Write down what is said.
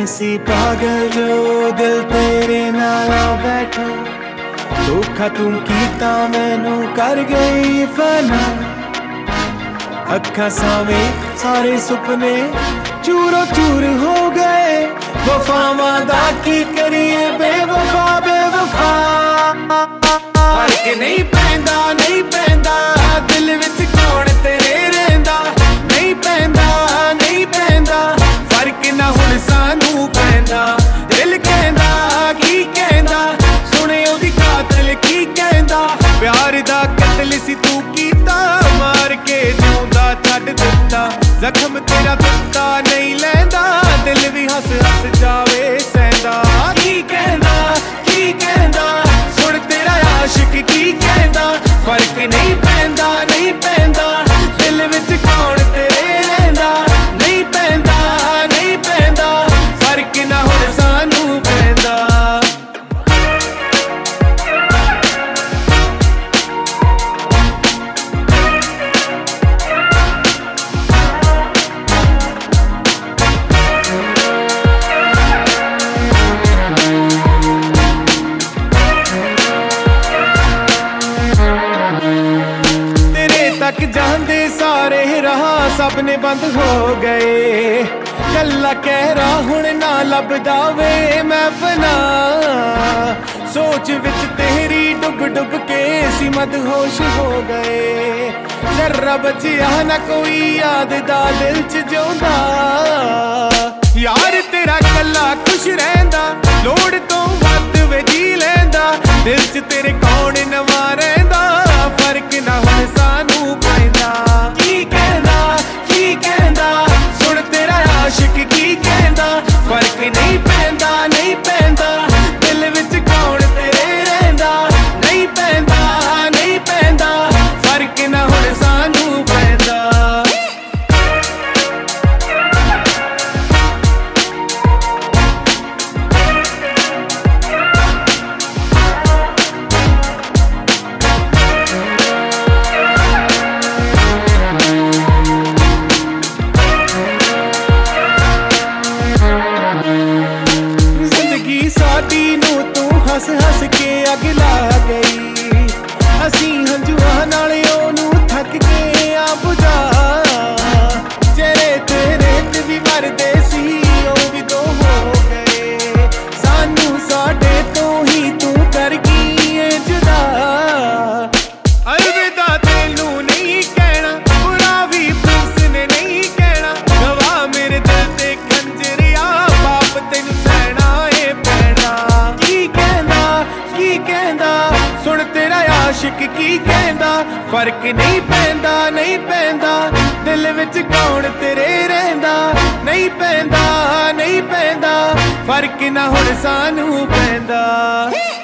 मैं सी पागल जो दिल तेरे नाल बैठा धोखा तू कीता मैनू कर गई फना अखा सावे सारे सुपने चूरो चूर हो गए वफावां दा की करिए बेवफा बेवफा फर्क नहीं पैंदा नहीं पैंदा दिल विच कौन तेरे रहिंदा नहीं पैंदा नहीं पैंदा फर्क ना हुण सानू पैंदा दिल कहंदा की कहंदा सुने ओदी कातिल की कहंदा प्यार दा कतल सी तू कीता मार के जिउंदा छड्ड दित्ता जख्म तेरा दित्ता नहीं लैंदा दिल भी हस हस जावे सैंदा की कहंदा सुन तेरा आशिक की कहंदा फर्क नहीं पैंदा नहीं पैंदा दिल विच कौन तेरे रहिंदा नहीं पैंदा नहीं पैंदा फर्क ना हुण सानू पैंदा तक जांदे सारे राह सबने बंद हो गए कल्ला कह रहा हुण ना लभदा वे मैं बना सोच विच तेरी डुब डुब के सी मदहोश हो गए जर्रा बचिया ना कोई याद दा दिल च जोंदा यार तेरा कल्ला खुश रहिंदा लोड़ तो वध वे जी लैंदा दिल च तेरे कौन नवा रहिंदा फर्क ना हुण सानू पैंदा की कहंदा सुन तेरा आशिक की कहंदा फर्क नहीं पैंदा नहीं पैंदा दिल विच कौन तेरे रहिंदा नहीं पैंदा नहीं पैंदा फर्क ना हुण सानू पैंदा साडी नू तू हस हस के अग ला गई असी हंजुआं नाल ओनू थक के आ बुझा चेहरे तेरे ते भी मरदे सी ओ भी दो हो गए सानू साडे तो ही तू कर गई ए जुदा अलविदा तेनू नहीं कहना बुरा भी प्रिंस ने नहीं कहना गवाह मेरे दिल ते खंजरिया पाप तेनू सहना कहंदा सुन तेरा आशिक की कहंदा फर्क नहीं पैंदा नहीं पैंदा दिल विच कौन तेरे रहिंदा नहीं पैंदा नहीं पैंदा फर्क ना हुण सानू पैंदा।